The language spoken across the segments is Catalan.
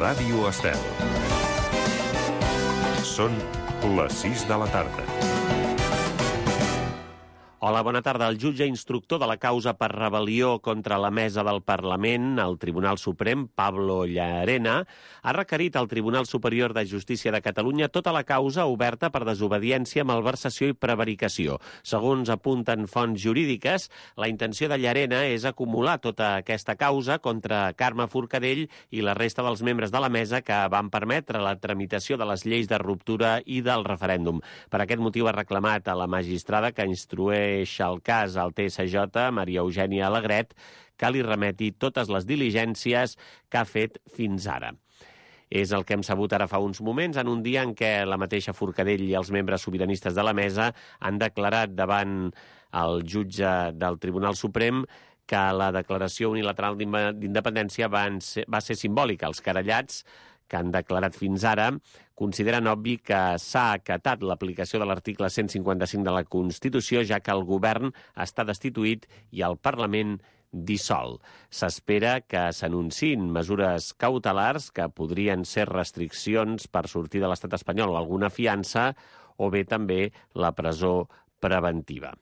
Ràdio Estel. Són les 6 de la tarda. Hola, bona tarda. El jutge instructor de la causa per rebel·lió contra la mesa del Parlament, al Tribunal Suprem, Pablo Llarena, ha requerit al Tribunal Superior de Justícia de Catalunya tota la causa oberta per desobediència, malversació i prevaricació. Segons apunten fonts jurídiques, la intenció de Llarena és acumular tota aquesta causa contra Carme Forcadell i la resta dels membres de la mesa que van permetre la tramitació de les lleis de ruptura i del referèndum. Per aquest motiu ha reclamat a la magistrada que instrueix el cas al TSJ, Maria Eugènia Alegret, que li remeti totes les diligències que ha fet fins ara. És el que hem sabut ara fa uns moments, en un dia en què la mateixa Forcadell i els membres sobiranistes de la mesa han declarat davant el jutge del Tribunal Suprem que la declaració unilateral d'independència va ser simbòlica. Els querellats que han declarat fins ara, consideren obvi que s'ha acatat l'aplicació de l'article 155 de la Constitució, ja que el govern està destituït i el Parlament dissolt. S'espera que s'anunciïn mesures cautelars que podrien ser restriccions per sortir de l'estat espanyol o alguna fiança, o bé també la presó preventiva.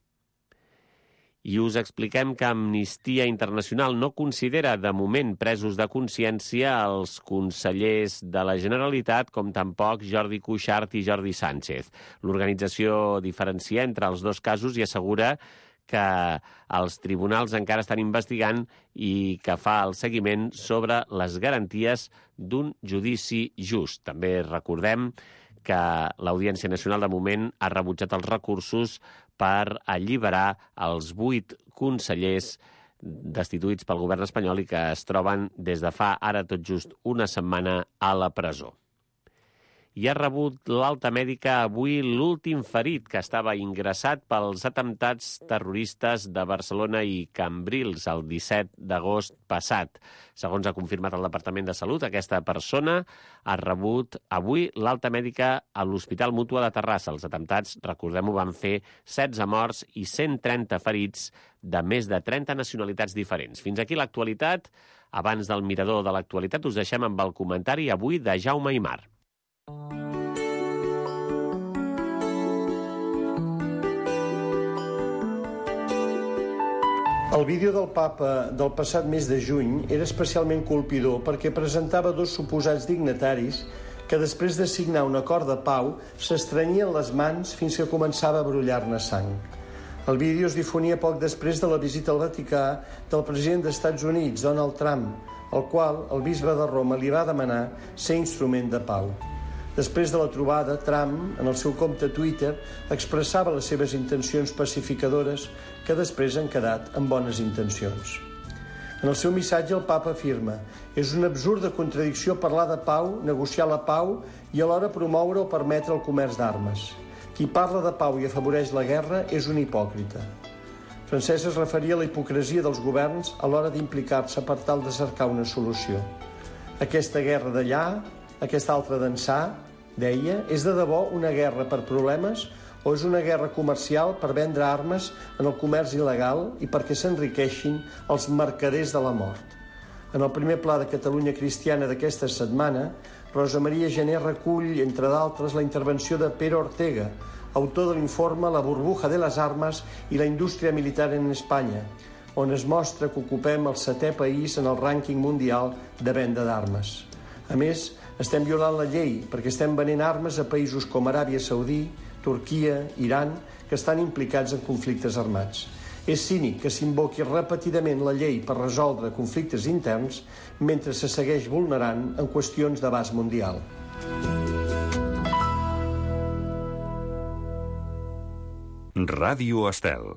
I us expliquem que Amnistia Internacional no considera de moment presos de consciència els consellers de la Generalitat, com tampoc Jordi Cuixart i Jordi Sánchez. L'organització diferencia entre els dos casos i assegura que els tribunals encara estan investigant i que fa el seguiment sobre les garanties d'un judici just. També recordem que l'Audiència Nacional de moment ha rebutjat els recursos per alliberar els 8 consellers destituïts pel govern espanyol i que es troben des de fa ara tot just una setmana a la presó. I ha rebut l'alta mèdica avui l'últim ferit que estava ingressat pels atemptats terroristes de Barcelona i Cambrils el 17 d'agost passat. Segons ha confirmat el Departament de Salut, aquesta persona ha rebut avui l'alta mèdica a l'Hospital Mútua de Terrassa. Els atemptats, recordem-ho, van fer 16 morts i 130 ferits de més de 30 nacionalitats diferents. Fins aquí l'actualitat. Abans del mirador de l'actualitat us deixem amb el comentari avui de Jaume Aymar. El vídeo del papa del passat mes de juny era especialment colpidor perquè presentava dos suposats dignataris que després de signar un acord de pau s'estrenyien les mans fins que començava a brollar-ne sang. El vídeo es difonia poc després de la visita al Vaticà del president dels Estats Units, Donald Trump, al qual el bisbe de Roma li va demanar ser instrument de pau. Després de la trobada, Trump, en el seu compte Twitter, expressava les seves intencions pacificadores que després han quedat en bones intencions. En el seu missatge, el papa afirma: és una absurda contradicció parlar de pau, negociar la pau i alhora promoure o permetre el comerç d'armes. Qui parla de pau i afavoreix la guerra és un hipòcrita. Francesc es referia a la hipocresia dels governs a l'hora d'implicar-se per tal de cercar una solució. Aquesta guerra d'allà, aquesta altra d'ençà, deia, és de debò una guerra per problemes o és una guerra comercial per vendre armes en el comerç il·legal i perquè s'enriqueixin els mercaders de la mort. En el primer pla de Catalunya Cristiana d'aquesta setmana, Rosa Maria Gené recull, entre d'altres, la intervenció de Pere Ortega, autor de l'informe La burbuja de les armes i la indústria militar en Espanya, on es mostra que ocupem el 7è país en el rànquing mundial de venda d'armes. A més, estem violant la llei perquè estem venent armes a països com Aràbia Saudí, Turquia, Iran, que estan implicats en conflictes armats. És cínic que s'invoqui repetidament la llei per resoldre conflictes interns mentre se segueix vulnerant en qüestions d'abast mundial. Ràdio Estel.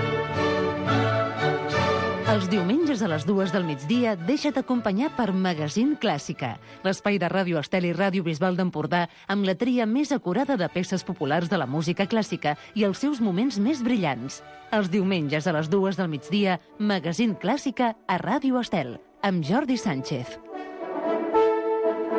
Els diumenges a les 2 del migdia deixa't acompanyar per Magazín Clàssica, l'espai de Ràdio Estel i Ràdio Bisbal d'Empordà amb la tria més acurada de peces populars de la música clàssica i els seus moments més brillants. Els diumenges a les 2 del migdia, Magazín Clàssica a Ràdio Estel, amb Jordi Sánchez.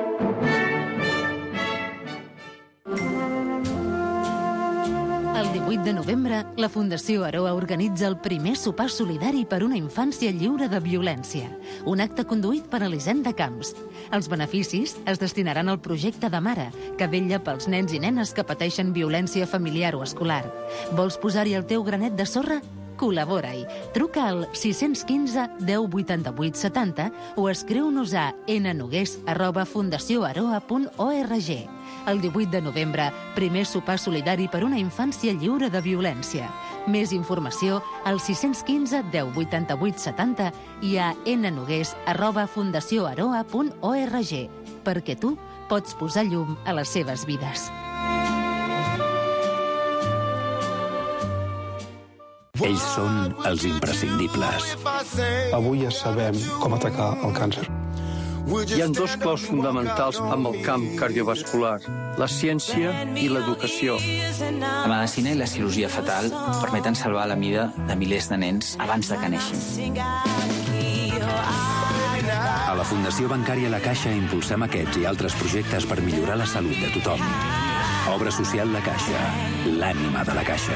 El 18 18 de novembre, la Fundació Aroa organitza el primer sopar solidari per una infància lliure de violència. Un acte conduït per Elisenda Camps. Els beneficis es destinaran al projecte de Mare, que vetlla pels nens i nenes que pateixen violència familiar o escolar. Vols posar-hi el teu granet de sorra? Col·labora-hi. Truca al 615 10 88 70 o escriu-nos a nnogués@fundacioaroa.org. El 18 de novembre, primer sopar solidari per una infància lliure de violència. Més informació al 615 10 88 70 i a nnogués@fundacioaroa.org, perquè tu pots posar llum a les seves vides. Ells són els imprescindibles. Avui ja sabem com atacar el càncer. Hi ha dos claus fonamentals amb el camp cardiovascular, la ciència i l'educació. La medicina i la cirurgia fetal permeten salvar la vida de milers de nens abans de que neixin. A la Fundació Bancària La Caixa impulsem aquests i altres projectes per millorar la salut de tothom. Obra social La Caixa, l'ànima de la Caixa.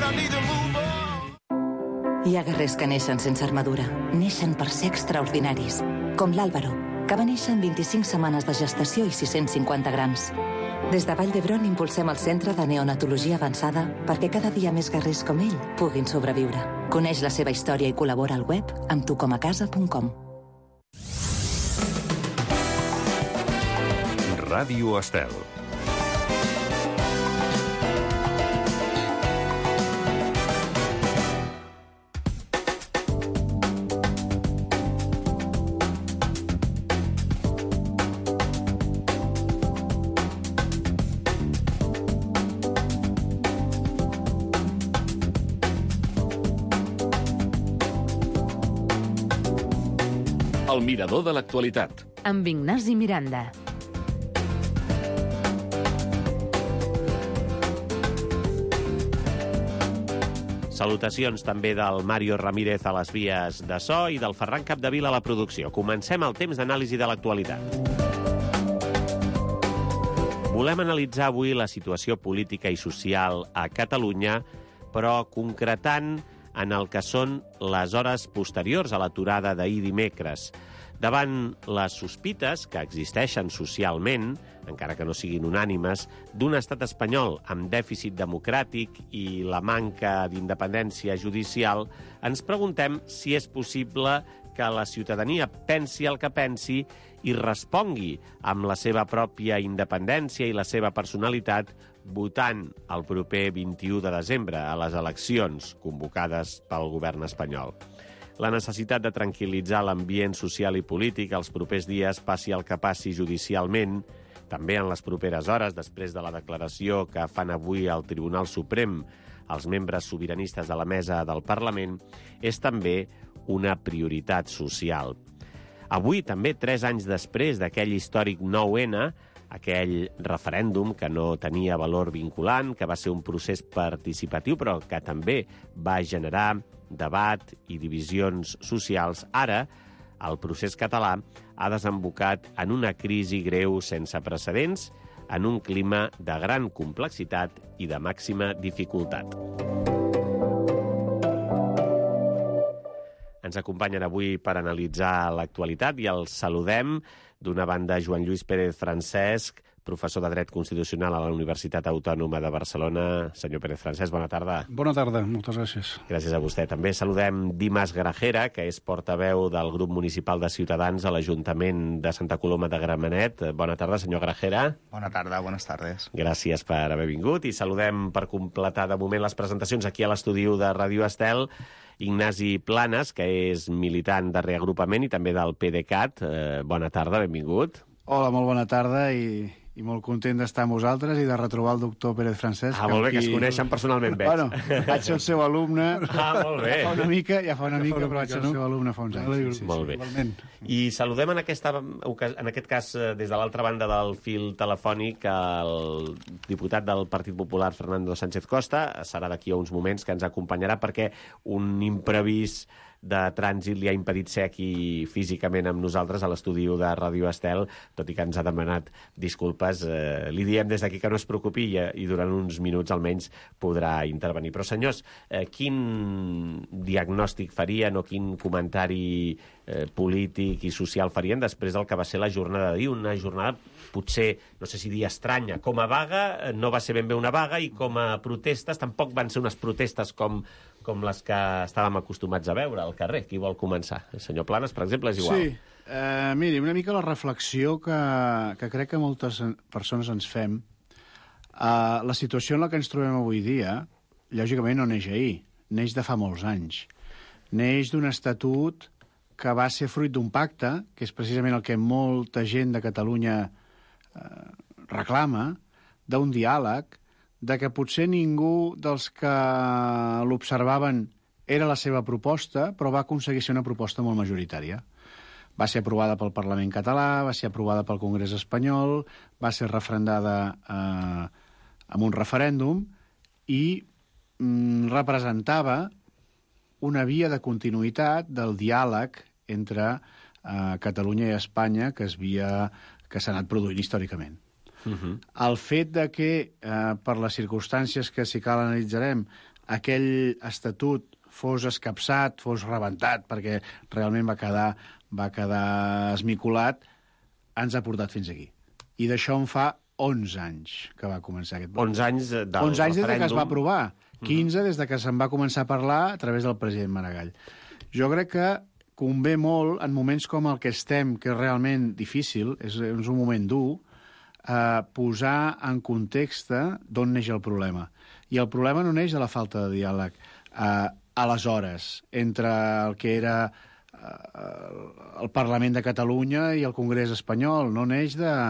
Hi ha guerrers que neixen sense armadura. Neixen per ser extraordinaris. Com l'Àlvaro, que va néixer en 25 setmanes de gestació i 650 grams. Des de Vall d'Hebron impulsem el Centre de Neonatologia Avançada perquè cada dia més guerrers com ell puguin sobreviure. Coneix la seva història i col·labora al web amb tucomacasa.com. Ràdio Estel. El mirador de l'actualitat. Amb Ignasi Miranda. Salutacions també del Mario Ramírez a les vies de so i del Ferran Capdevila a la producció. Comencem el temps d'anàlisi de l'actualitat. Volem analitzar avui la situació política i social a Catalunya, però concretant en el que són les hores posteriors a l'aturada d'ahir dimecres. Davant les sospites que existeixen socialment, encara que no siguin unànimes, d'un estat espanyol amb dèficit democràtic i la manca d'independència judicial, ens preguntem si és possible que la ciutadania pensi el que pensi i respongui amb la seva pròpia independència i la seva personalitat votant el proper 21 de desembre a les eleccions convocades pel govern espanyol. La necessitat de tranquil·litzar l'ambient social i polític els propers dies, passi el que passi judicialment, també en les properes hores, després de la declaració que fan avui al Tribunal Suprem els membres sobiranistes de la mesa del Parlament, és també una prioritat social. Avui, també 3 anys després d'aquell històric 9-N, aquell referèndum que no tenia valor vinculant, que va ser un procés participatiu, però que també va generar debat i divisions socials, ara el procés català ha desembocat en una crisi greu sense precedents, en un clima de gran complexitat i de màxima dificultat. Ens acompanyen avui per analitzar l'actualitat i els saludem. D'una banda, Joan Lluís Pérez Francesc, professor de Dret Constitucional a la Universitat Autònoma de Barcelona. Senyor Pérez Francesc, bona tarda. Bona tarda, moltes gràcies. Gràcies a vostè. També saludem Dimas Grajera, que és portaveu del grup municipal de Ciutadans a l'Ajuntament de Santa Coloma de Gramenet. Bona tarda, senyor Grajera. Bona tarda, buenas tardes. Gràcies per haver vingut. I saludem per completar de moment les presentacions aquí a l'estudi de Ràdio Estel Ignasi Planes, que és militant de reagrupament i també del PDeCAT. Bona tarda, benvingut. Hola, molt bona tarda i molt content d'estar amb vosaltres i de retrobar el doctor Pérez Francesc. Ah, molt bé, que es coneixen personalment, veig. Bueno, vaig ser el seu alumne. Molt bé. Ja fa una mica, però vaig ser el seu alumne fa uns anys. Sí, molt bé. I saludem en aquest cas, des de l'altra banda del fil telefònic, el diputat del Partit Popular, Fernando Sánchez Costa. Serà d'aquí a uns moments que ens acompanyarà perquè un imprevist de trànsit li ha impedit ser aquí físicament amb nosaltres a l'estudi de Ràdio Estel, tot i que ens ha demanat disculpes. Li diem des d'aquí que no es preocupi i durant uns minuts almenys podrà intervenir. Però, senyors, quin diagnòstic farien o quin comentari polític i social farien després del que va ser la jornada d'ahir? Una jornada potser, no sé si dir estranya. Com a vaga no va ser ben bé una vaga i com a protestes tampoc van ser unes protestes com les que estàvem acostumats a veure al carrer. Qui vol començar? El senyor Planes, per exemple, és igual. Sí. Miri, una mica la reflexió que crec que moltes persones ens fem. La situació en la que ens trobem avui dia, lògicament no neix ahir, neix de fa molts anys. Neix d'un estatut que va ser fruit d'un pacte, que és precisament el que molta gent de Catalunya reclama, d'un diàleg, de que potser ningú dels que l'observaven era la seva proposta, però va aconseguir ser una proposta molt majoritària. Va ser aprovada pel Parlament català, va ser aprovada pel Congrés espanyol, va ser referendada amb un referèndum i representava una via de continuïtat del diàleg entre Catalunya i Espanya que s'ha anat produint històricament. El fet de que, per les circumstàncies que si cal analitzarem, aquell estatut fos escapçat, fos rebentat, perquè realment va quedar esmicolat, ens ha portat fins aquí. I d'això en fa 11 anys que va començar aquest... 11 anys del referèndum. 11 anys des que es va aprovar. 15 des que se'n va començar a parlar a través del president Maragall. Jo crec que convé molt, en moments com el que estem, que és realment difícil, és un moment dur, posar en context d'on neix el problema. I el problema no neix de la falta de diàleg. Aleshores, entre el que era el Parlament de Catalunya i el Congrés espanyol, no neix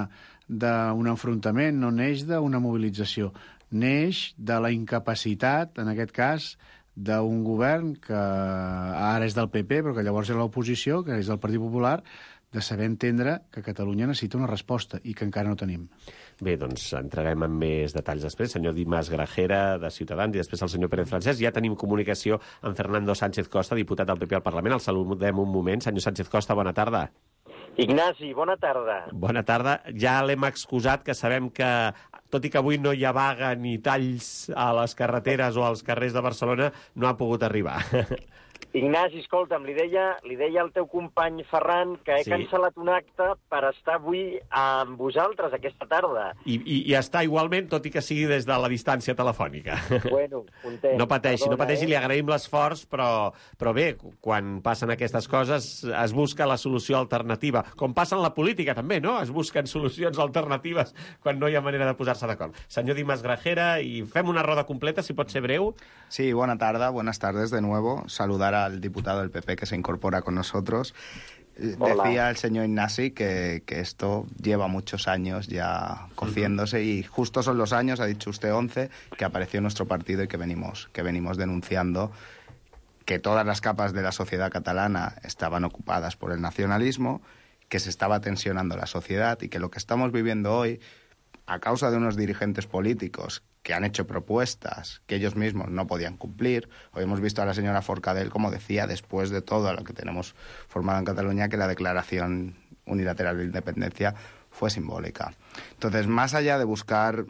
d'un enfrontament, no neix d'una mobilització. Neix de la incapacitat, en aquest cas, d'un govern que ara és del PP, però que llavors era l'oposició, que és del Partit Popular, de saber entendre que Catalunya necessita una resposta i que encara no tenim. Bé, doncs entrarem en més detalls després. Senyor Dimas Grajera, de Ciutadans, i després el senyor Pérez Francesc. Ja tenim comunicació amb Fernando Sánchez Costa, diputat del PP al Parlament. El saludem un moment. Senyor Sánchez Costa, bona tarda. Ignasi, bona tarda. Bona tarda. Ja l'hem excusat, que sabem que, tot i que avui no hi ha vaga ni talls a les carreteres o als carrers de Barcelona, no ha pogut arribar. Ignasi, escolta'm, li deia al teu company Ferran que he cancel·lat un acte per estar avui amb vosaltres aquesta tarda. I està igualment, tot i que sigui des de la distància telefònica. Bueno, content. No pateixi, no pateixi, li agraïm l'esforç, però bé, quan passen aquestes coses es busca la solució alternativa. Com passa en la política també, no? Es busquen solucions alternatives quan no hi ha manera de posar-se d'acord. Senyor Dimas Grajera, i fem una roda completa, si pot ser breu. Sí, buenas tardes de nuevo. Saludar al diputado del PP que se incorpora con nosotros. Hola. Decía el señor Ignasi que esto lleva muchos años ya cociéndose y justo son los años, ha dicho usted 11, que apareció nuestro partido y que venimos denunciando que todas las capas de la sociedad catalana estaban ocupadas por el nacionalismo, que se estaba tensionando la sociedad y que lo que estamos viviendo hoy, a causa de unos dirigentes políticos que han hecho propuestas que ellos mismos no podían cumplir. Hoy hemos visto a la señora Forcadell, como decía, después de todo lo que tenemos formado en Cataluña, que la declaración unilateral de independencia fue simbólica. Entonces, más allá de buscar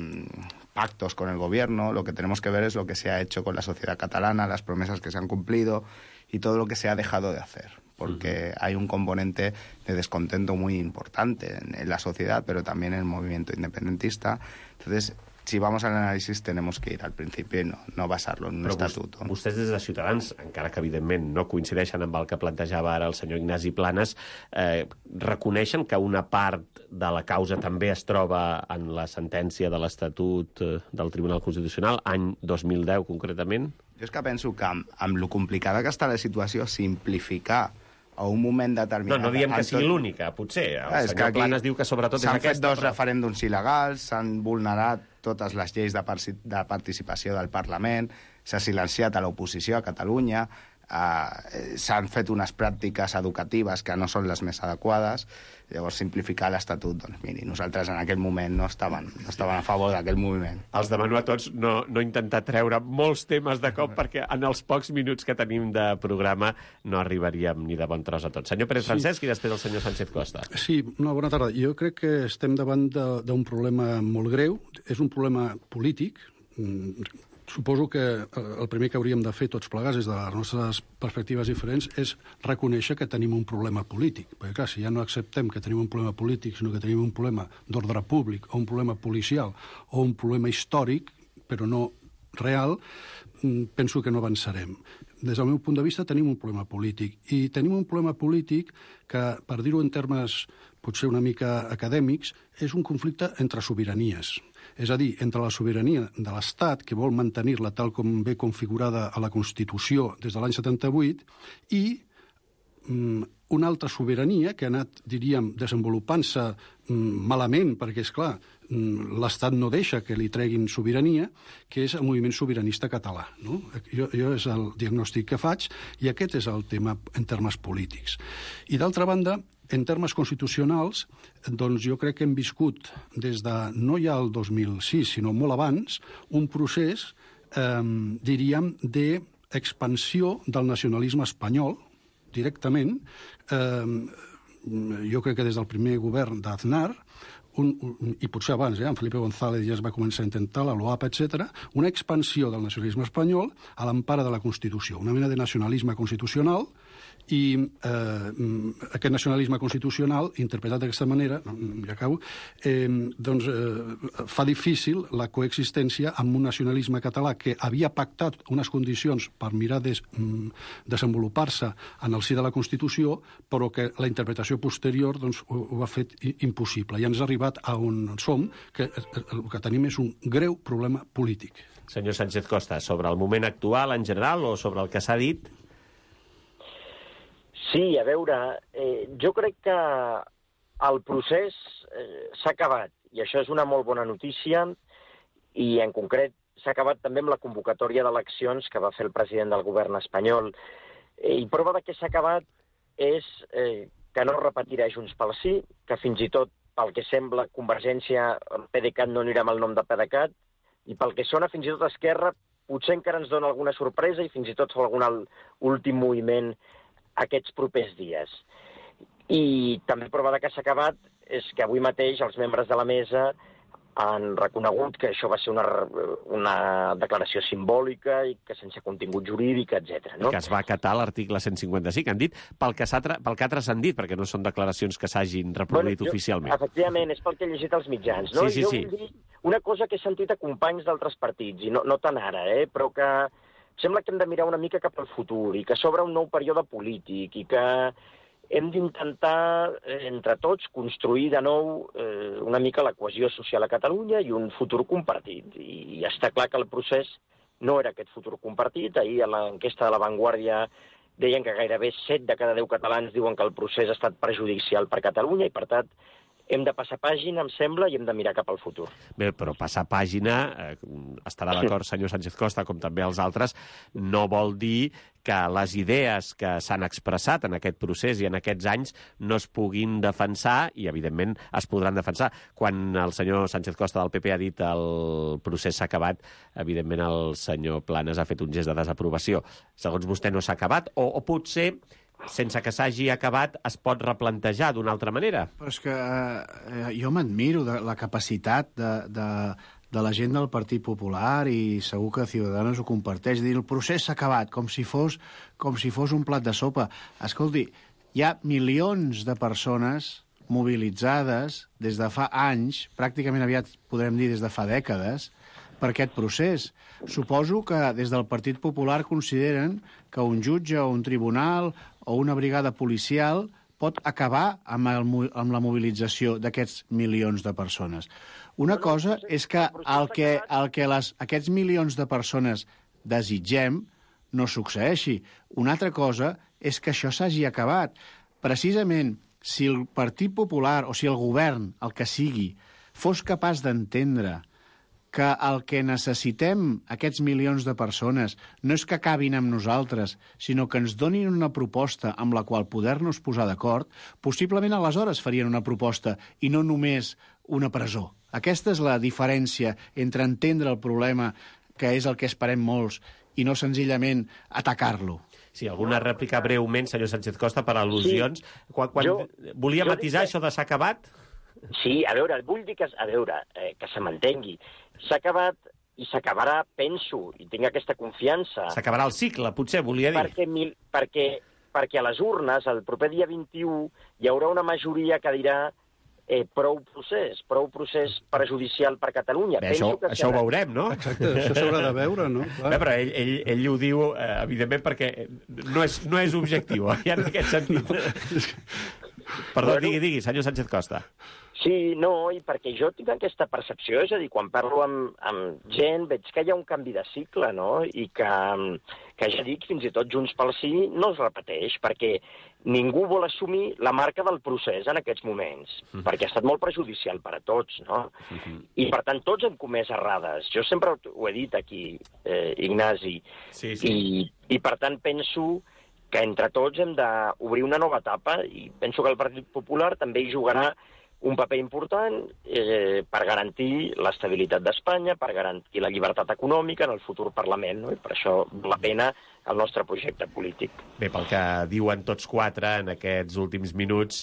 pactos con el gobierno, lo que tenemos que ver es lo que se ha hecho con la sociedad catalana, las promesas que se han cumplido y todo lo que se ha dejado de hacer. Porque hay un componente de descontento muy importante en la sociedad, pero también en el movimiento independentista. Entonces, si vamos al análisis, tenemos que ir al principi i no basar-lo en un estatuto. Vostès des de Ciutadans, encara que evidentment no coincideixen amb el que plantejava ara el senyor Ignasi Planes, reconeixen que una part de la causa també es troba en la sentència de l'Estatut del Tribunal Constitucional, any 2010 concretament? Jo és que penso que amb lo complicada que està la situació, simplificar a un moment determinat... No diem que sigui l'única, potser. El senyor Planes diu que sobretot és aquesta. S'han fet 2 referèndums il·legals, s'han vulnerat totes les lleis de participació del Parlament, s'ha silenciat a l'oposició a Catalunya, s'han fet unes pràctiques educatives que no són les més adequades. Llavors, simplificar l'Estatut, doncs miri, nosaltres en aquell moment no estàvem a favor d'aquell moviment. Els demano a tots no intentar treure molts temes de cop, perquè en els pocs minuts que tenim de programa no arribaríem ni de bon tros a tots. Senyor Pérez Francesc i després el senyor Sánchez Costa. Sí, una bona tarda. Jo crec que estem davant d'un problema molt greu. És un problema polític. Suposo que el primer que hauríem de fer tots plegats des de les nostres perspectives diferents és reconèixer que tenim un problema polític. Perquè, clar, si ja no acceptem que tenim un problema polític, sinó que tenim un problema d'ordre públic o un problema policial o un problema històric, però no real, penso que no avançarem. Des del meu punt de vista tenim un problema polític. I tenim un problema polític que, per dir-ho en termes potser una mica acadèmics, és un conflicte entre sobiranies. És a dir, entre la sobirania de l'Estat, que vol mantenir-la tal com ve configurada a la Constitució des de l'any 78, i una altra sobirania que ha anat, diríem, desenvolupant-se malament, perquè, és clar, l'Estat no deixa que li treguin sobirania, que és el moviment sobiranista català. No? Jo és el diagnòstic que faig, i aquest és el tema en termes polítics. I d'altra banda, en termes constitucionals, doncs jo crec que hem viscut des de, no ja el 2006, sinó molt abans, un procés, diríem, d'expansió del nacionalisme espanyol, directament. Jo crec que des del primer govern d'Aznar, i potser abans, amb Felipe González ja es va començar a intentar, la LOAP, etc., una expansió del nacionalisme espanyol a l'empara de la Constitució, una mena de nacionalisme constitucional, i aquest nacionalisme constitucional, interpretat d'aquesta manera, ja acabo, doncs fa difícil la coexistència amb un nacionalisme català que havia pactat unes condicions per mirar de desenvolupar-se en el si de la Constitució, però que la interpretació posterior doncs, ho ha fet impossible. I ens ha arribat a on som, que el que tenim és un greu problema polític. Senyor Sánchez Costa, sobre el moment actual en general o sobre el que s'ha dit? Sí, a veure, jo crec que el procés s'ha acabat, i això és una molt bona notícia, i en concret s'ha acabat també amb la convocatòria d'eleccions que va fer el president del govern espanyol. I prova de que s'ha acabat és que no repetirà Junts pel Sí, que fins i tot, pel que sembla, Convergència, el PDeCAT no anirà amb el nom de PDeCAT, i pel que sona fins i tot Esquerra, potser encara ens dona alguna sorpresa i fins i tot fa algun últim moviment aquests propers dies. I també prova de que s'ha acabat és que avui mateix els membres de la mesa han reconegut que això va ser una declaració simbòlica i que sense contingut jurídic, etc. No? Que es va acatar l'article 155, han dit, pel que ha transcendit, perquè no són declaracions que s'hagin reproduït oficialment. Efectivament, és pel que he llegit als mitjans. No? Sí. Vull dir una cosa que he sentit a companys d'altres partits, i no tant ara, però que sembla que hem de mirar una mica cap al futur i que s'obre un nou període polític i que hem d'intentar, entre tots, construir de nou una mica la cohesió social a Catalunya i un futur compartit. I està clar que el procés no era aquest futur compartit. Ahir a l'enquesta de La Vanguardia deien que gairebé 7 de cada 10 catalans diuen que el procés ha estat perjudicial per Catalunya i, per tant, hem de passar pàgina, em sembla, i hem de mirar cap al futur. Bé, però passar pàgina, estarà d'acord senyor Sánchez Costa, com també els altres, no vol dir que les idees que s'han expressat en aquest procés i en aquests anys no es puguin defensar, i evidentment es podran defensar. Quan el senyor Sánchez Costa del PP ha dit el procés s'ha acabat, evidentment el senyor Planas ha fet un gest de desaprovació. Segons vostè no s'ha acabat, o potser sense que s'hagi acabat, es pot replantejar d'una altra manera? Però és que jo m'admiro de la capacitat de la gent del Partit Popular, i segur que Ciudadanos ho comparteix, dir el procés s'ha acabat, com si fos un plat de sopa. Escolti, hi ha milions de persones mobilitzades des de fa anys, pràcticament aviat podrem dir des de fa dècades, per aquest procés. Suposo que des del Partit Popular consideren que un jutge o un tribunal o una brigada policial pot acabar amb la mobilització d'aquests milions de persones. Una cosa és que el que aquests milions de persones desitgem no succeeixi. Una altra cosa és que això s'hagi acabat. Precisament, si el Partit Popular o si el govern, el que sigui, fos capaç d'entendre que el que necessitem, aquests milions de persones, no és que acabin amb nosaltres, sinó que ens donin una proposta amb la qual poder-nos posar d'acord, possiblement aleshores farien una proposta i no només una presó. Aquesta és la diferència entre entendre el problema, que és el que esperem molts, i no senzillament atacar-lo. Sí, alguna rèplica breument, senyor Sánchez Costa, per al·lusions. Quan volia matisar això de s'ha acabat? Sí, a veure, vull dir que se m'entengui. S'ha acabat i s'acabarà, penso, i tinc aquesta confiança. S'acabarà el cicle, potser, volia dir. Perquè a les urnes, el proper dia 21, hi haurà una majoria que dirà prou procés perjudicial per Catalunya. Bé, això ho veurem, no? Exacte, això s'haurà de veure, no? Clar. Bé, però ell ho diu, evidentment, perquè no és objectiu, ja en aquest sentit. Perdó, digui, senyor Sánchez Costa. Sí, no, i perquè jo tinc aquesta percepció, és a dir, quan parlo amb gent veig que hi ha un canvi de cicle, no? I que ja dic, fins i tot Junts pel Sí no es repeteix, perquè ningú vol assumir la marca del procés en aquests moments, perquè ha estat molt perjudicial per a tots, no? I, per tant, tots hem comès errades. Jo sempre ho he dit aquí, Ignasi. I, per tant, penso que entre tots hem d'obrir una nova etapa i penso que el Partit Popular també hi jugarà un paper important per garantir l'estabilitat d'Espanya, per garantir la llibertat econòmica en el futur Parlament, no? I per això val la pena el nostre projecte polític. Bé, pel que diuen tots quatre en aquests últims minuts,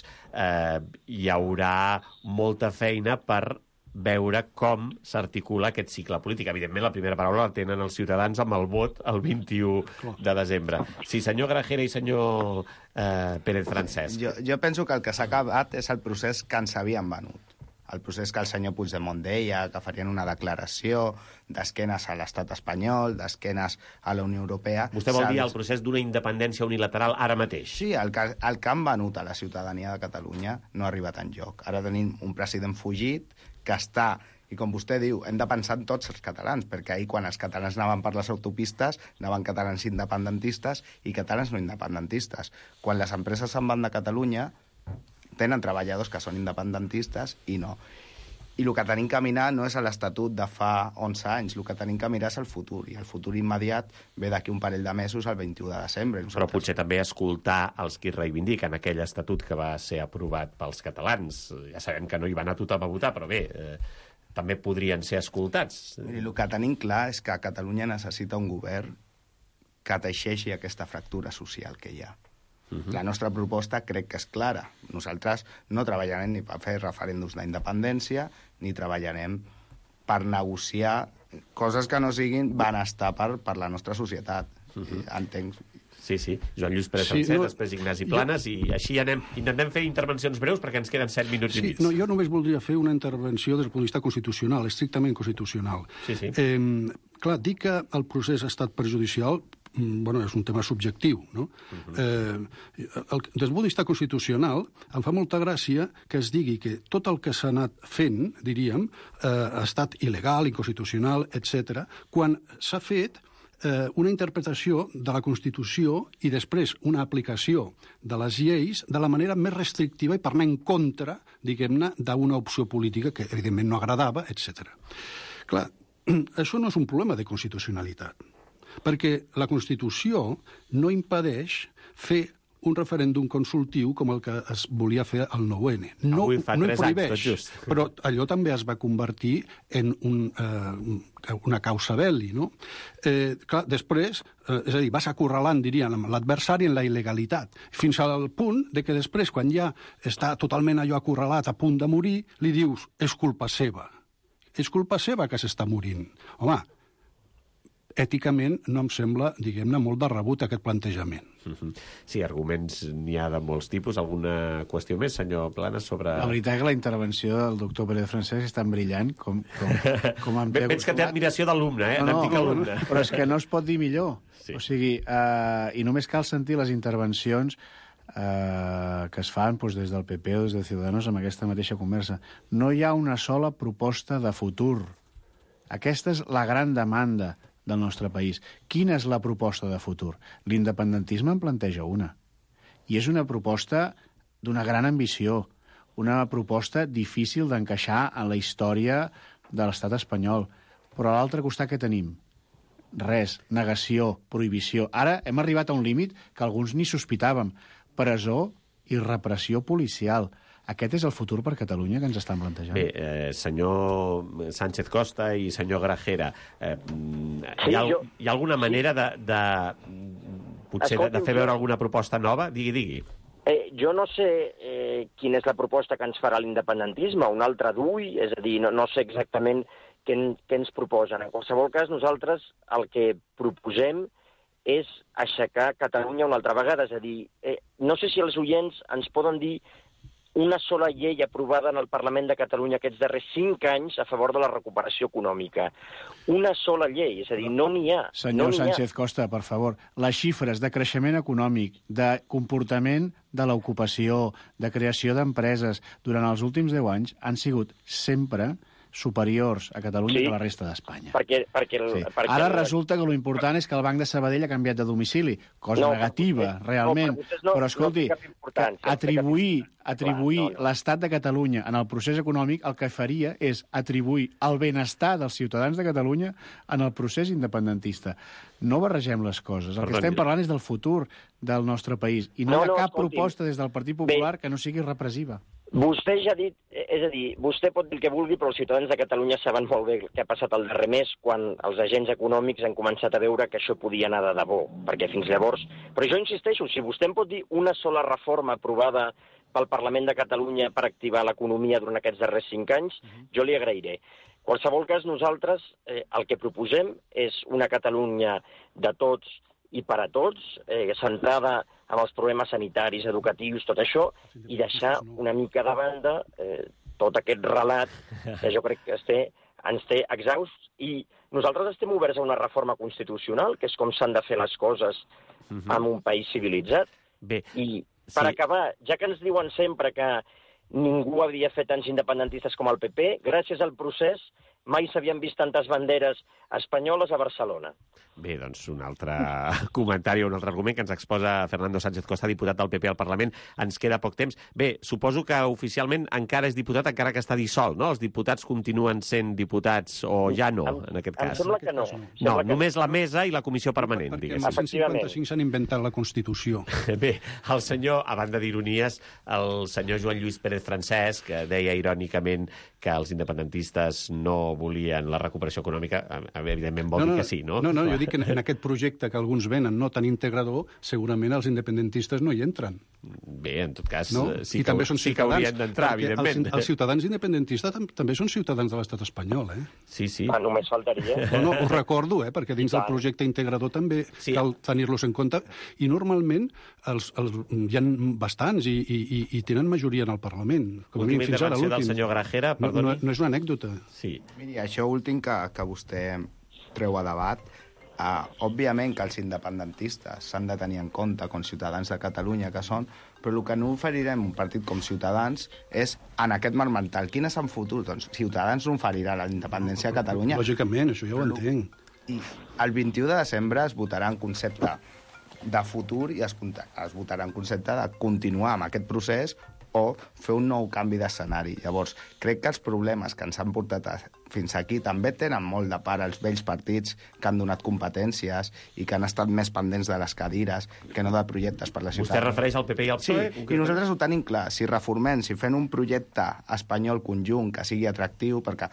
hi haurà molta feina per veure com s'articula aquest cicle polític. Evidentment, la primera paraula la tenen els ciutadans amb el vot el 21 de desembre. Sí, senyor Gragera i senyor Pérez Francesc. Jo penso que el que s'ha acabat és el procés que ens havien venut. El procés que el senyor Puigdemont deia, que farien una declaració d'esquenes a l'estat espanyol, d'esquenes a la Unió Europea. Vostè vol dir el procés d'una independència unilateral ara mateix? Sí, el que han venut a la ciutadania de Catalunya no ha arribat enlloc. Ara tenim un president fugit que està, i com vostè diu, hem de pensar en tots els catalans, perquè ahir quan els catalans anaven per les autopistes, anaven catalans independentistes i catalans no independentistes. Quan les empreses se'n van de Catalunya, tenen treballadors que són independentistes i no. I el que tenim que mirar no és l'Estatut de fa 11 anys, el que tenim que mirar és el futur, i el futur immediat ve d'aquí un parell de mesos, el 21 de desembre. Però potser també escoltar els qui reivindiquen aquell estatut que va ser aprovat pels catalans. Ja sabem que no hi va anar tothom a votar, però bé, també podrien ser escoltats. I el que tenim clar és que Catalunya necessita un govern que teixeixi aquesta fractura social que hi ha. La nostra proposta crec que és clara. Nosaltres no treballarem ni per fer referèndums d'independència, ni treballarem per negociar coses que no siguin benestar per la nostra societat. Entenc. Sí, Joan Lluís Pérez Francesc, després Ignasi Planes, i així anem. Intentem fer intervencions breus perquè ens queden 7 minuts i mig. No, jo només voldria fer una intervenció des del punt de vista constitucional, estrictament constitucional. Clar, dir que el procés ha estat perjudicial és un tema subjectiu, no? Des del punt de vista constitucional, em fa molta gràcia que es digui que tot el que s'ha anat fent, diríem, ha estat il·legal, inconstitucional, etc., quan s'ha fet una interpretació de la Constitució i després una aplicació de les lleis de la manera més restrictiva i per anar en contra, diguem-ne, d'una opció política que evidentment no agradava, etc. Clar, això no és un problema de constitucionalitat, perquè la Constitució no impedeix fer un referèndum consultiu com el que es volia fer al 9-N. No ho prohibeix, però allò també es va convertir en una causa belli, no? Clar, després, és a dir, vas acorralant, dirien, l'adversari en la il·legalitat, fins al punt de que després, quan ja està totalment allò acorralat, a punt de morir, li dius, és culpa seva. És culpa seva que s'està morint. Home, èticament no em sembla, diguem-ne, molt de rebut aquest plantejament. Sí, arguments n'hi ha de molts tipus. Alguna qüestió més, senyor Planes, sobre... La veritat que la intervenció del doctor Pérez Francesc és tan brillant com em té Veig que té admiració d'alumne, d'antic alumne. Però és que no es pot dir millor. O sigui, i només cal sentir les intervencions que es fan des del PP o des de Ciudadanos amb aquesta mateixa conversa. No hi ha una sola proposta de futur. Aquesta és la gran demanda del nostre país. Quina és la proposta de futur? L'independentisme en planteja una. I és una proposta d'una gran ambició, una proposta difícil d'encaixar en la història de l'estat espanyol, Però a l'altre costat què tenim? Res, negació, prohibició. Ara hem arribat a un límit que alguns ni sospitàvem. Presó i repressió policial. Aquest és el futur per Catalunya que ens estan plantejant. Bé, senyor Sánchez Costa i senyor Grajera, hi ha alguna manera potser de fer veure alguna proposta nova? Digui. Jo no sé quina és la proposta que ens farà l'independentisme, un altre d'ull, és a dir, no sé exactament què ens proposen. En qualsevol cas, nosaltres el que proposem és aixecar Catalunya una altra vegada. És a dir, no sé si els oients ens poden dir una sola llei aprovada en el Parlament de Catalunya aquests darrers 5 anys a favor de la recuperació econòmica. Una sola llei, és a dir, no n'hi ha. Senyor Sánchez Costa, per favor, les xifres de creixement econòmic, de comportament de l'ocupació, de creació d'empreses durant els últims 10 anys han sigut sempre superiors a Catalunya que a la resta d'Espanya. Ara resulta que l'important és que el Banc de Sabadell ha canviat de domicili, cosa negativa, realment. Però, escolti, atribuir l'estat de Catalunya en el procés econòmic el que faria és atribuir el benestar dels ciutadans de Catalunya en el procés independentista. No barregem les coses. El que estem parlant és del futur del nostre país. I no hi ha cap proposta des del Partit Popular que no sigui repressiva. Vostè ja ha dit, és a dir, vostè pot dir el que vulgui, però els ciutadans de Catalunya saben molt bé què ha passat el darrer mes quan els agents econòmics han començat a veure que això podia anar de debò, perquè fins llavors... Però jo insisteixo, si vostè em pot dir una sola reforma aprovada pel Parlament de Catalunya per activar l'economia durant aquests darrers 5 anys, jo li agrairé. En qualsevol cas, nosaltres el que proposem és una Catalunya de tots i per a tots, centrada en els problemes sanitaris, educatius, tot això, i deixar una mica de banda tot aquest relat que jo crec que ens té exhausts. I nosaltres estem oberts a una reforma constitucional, que és com s'han de fer les coses en un país civilitzat. I per acabar, ja que ens diuen sempre que ningú havia fet tants independentistes com el PP, gràcies al procés mai s'havien vist tantes banderes espanyoles a Barcelona. Bé, doncs un altre comentari, un altre argument que ens exposa Fernando Sánchez Costa, diputat del PP al Parlament. Ens queda poc temps. Bé, suposo que oficialment encara és diputat, encara que està dissolt, no? Els diputats continuen sent diputats o ja no, en aquest cas? Em sembla que no. No, només la mesa i la comissió permanent, diguéssim. Perquè el 155 s'han inventat la Constitució. Bé, el senyor, a banda d'ironies, el senyor Joan Lluís Pérez Francesc deia irònicament que els independentistes no volien la recuperació econòmica. Evidentment vol dir que sí, no? No, jo dic que en aquest projecte que alguns venen no tan integrador, segurament els independentistes no hi entren. Bé, en tot cas, sí que haurien d'entrar, evidentment. Els ciutadans independentistes també són ciutadans de l'estat espanyol, eh? Sí. Només faltaria. No, ho recordo, perquè dins del projecte integrador també cal tenir-los en compte. I normalment hi ha bastants i tenen majoria en el Parlament. Última intervenció del senyor Grajera, perdoni. No és una anècdota. Sí. Miri, això últim que vostè treu a debat, òbviament que els independentistes s'han de tenir en compte com ciutadans de Catalunya que són, però el que no oferirem un partit com Ciutadans és en aquest marc mental. Quin és el futur? Doncs Ciutadans no oferirà la independència a Catalunya. Lògicament, això ja ho entenc. I el 21 de desembre es votarà en concepte de futur i es votarà en concepte de continuar amb aquest procés o fer un nou canvi d'escenari. Llavors, crec que els problemes que ens han portat fins aquí també tenen molt de part els vells partits que han donat competències i que han estat més pendents de les cadires que no de projectes per la ciutat. Vostè refereix al PP i al PSOE? Sí, i nosaltres ho tenim clar. Si reformem, si fem un projecte espanyol conjunt que sigui atractiu, perquè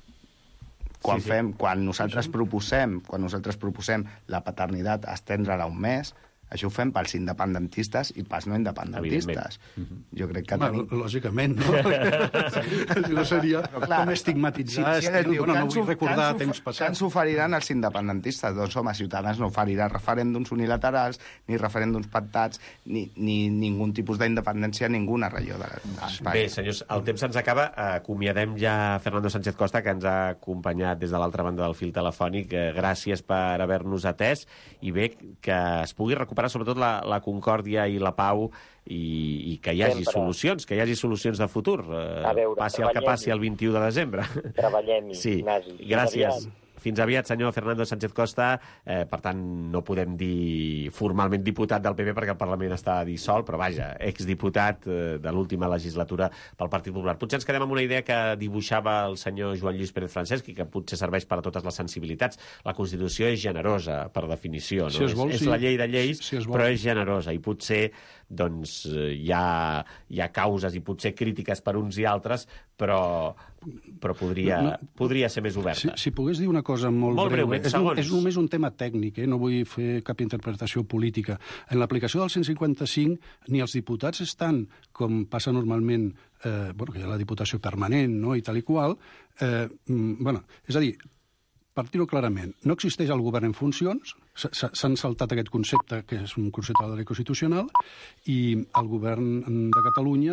quan nosaltres proposem la paternitat estendre-la un mes, això ho fem pels independentistes i pels no independentistes. Jo crec que tenim... Lògicament, no? No seria com estigmatitzar. No vull recordar temps passats. Què ens oferiran els independentistes? Doncs, home, Ciutadans no oferirà referèndums unilaterals, ni referèndums pactats, ni ningú tipus d'independència a ninguna regió d'Espanya. Bé, senyors, el temps se'ns acaba. Acomiadem ja Fernando Sánchez Costa, que ens ha acompanyat des de l'altra banda del fil telefònic. Gràcies per haver-nos atès i bé, que es pugui recuperar sobretot la concòrdia i la pau i que hi hagi solucions, de futur. Passi el que passi el 21 de desembre. Treballem-hi, sí. Nasi. Gràcies. Fins aviat, senyor Fernando Sánchez Costa. Per tant, no podem dir formalment diputat del PP perquè el Parlament està dissolt, però vaja, exdiputat de l'última legislatura pel Partit Popular. Potser ens quedem amb una idea que dibuixava el senyor Joan Lluís Pérez Francesc i que potser serveix per a totes les sensibilitats. La Constitució és generosa, per definició. No? És la llei de lleis, però és generosa i potser doncs, hi ha causes i potser crítiques per uns i altres, però podria ser més oberta. Si pogués dir una cosa molt breu, és només un tema tècnic, no vull fer cap interpretació política. En l'aplicació del 155 ni els diputats estan, com passa normalment, que hi ha la diputació permanent i tal i qual, és a dir, per dir-ho clarament, no existeix el govern en funcions, s'han saltat aquest concepte, que és un concepte de la llei constitucional, i el govern de Catalunya